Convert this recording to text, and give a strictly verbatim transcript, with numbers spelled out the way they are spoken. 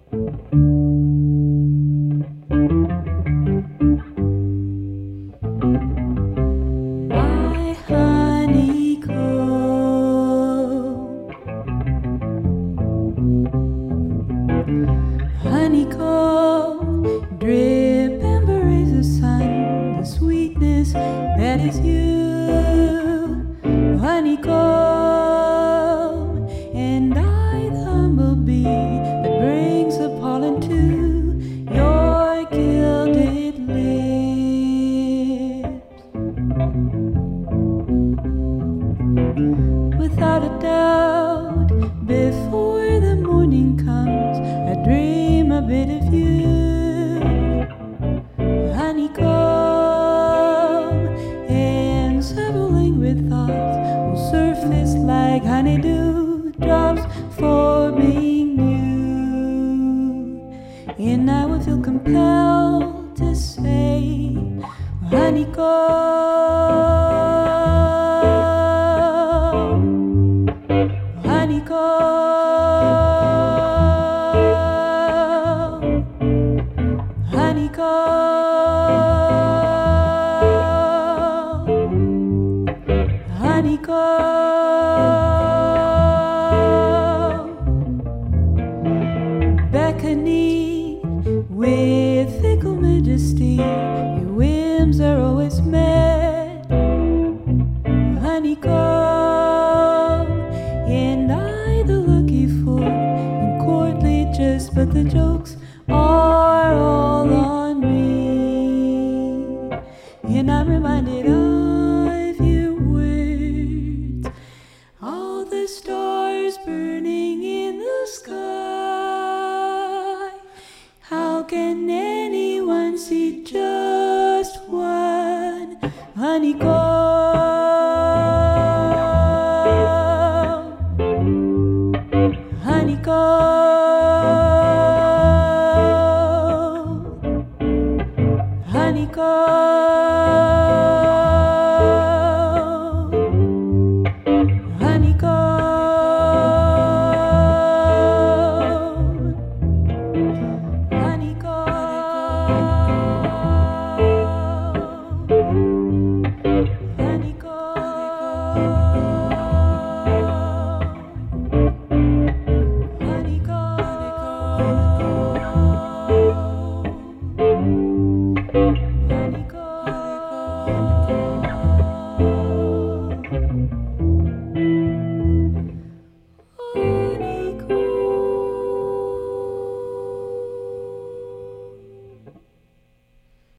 My honeycomb, honeycomb, drip and embrace the sun, the sweetness that is you, honeycomb, and I the humblebee that brings the pollen to your gilded lips. Without a doubt, before the morning comes, I dream a bit of you, honeycomb, and several languid thoughts will surface like honeydew drops forming new, and I will feel compelled to say, honeycomb, honeycomb, honeycomb, honeycomb, beckoning with fickle majesty, your whims are always met, honeycomb, and I the lucky fool, in courtly jest, but the jokes are all on me, and I'm reminded of your words, all the stars burning in the sky. How can anyone see just one honeycomb, honeycomb?